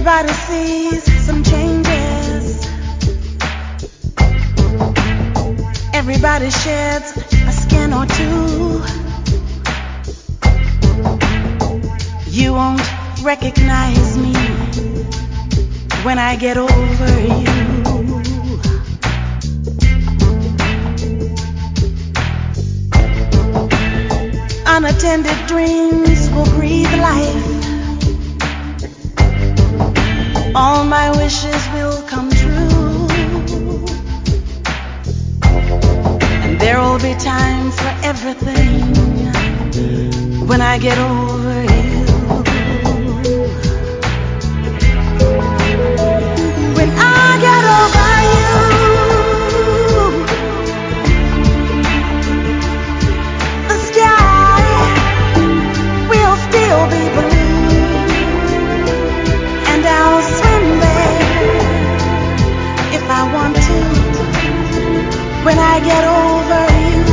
Everybody sees some changes. Everybody sheds a skin or two. You won't recognize me when I get over you. Unattended dreams will breathe life. All my wishes will come true. And there will be time for everything when I get over you. When I get over you, the sky will still be blue, and I'll swim there if I want to. When I get over you,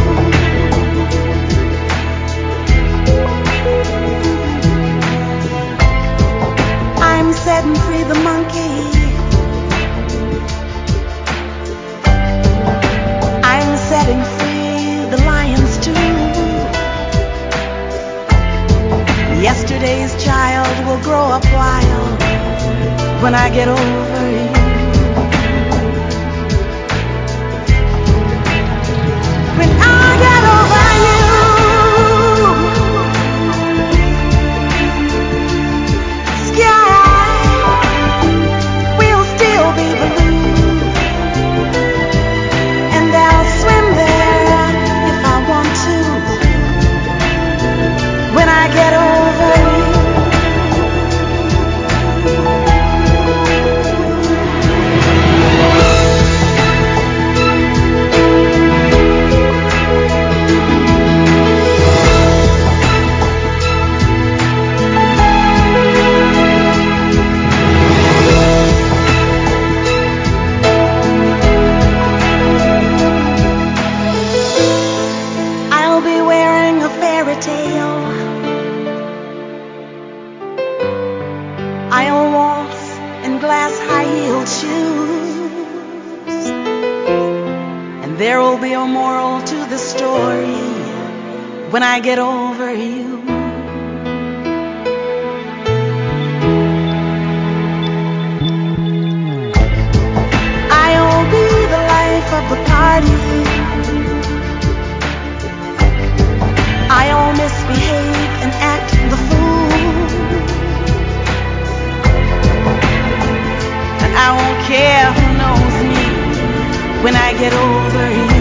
I'm setting free the monkey. I'm setting free the lions too. Yesterday's child will grow up wild when I get over you. When I get over you, sky will still be blue, and I'll swim there if I want to. When I get over you, I'll be wearing a fairy tale. I'll waltz in glass high-heeled shoes, and there will be a moral to the story when I get over you. I'll be the life of the party. I'll misbehave and act the fool, and I won't care who knows me when I get over you.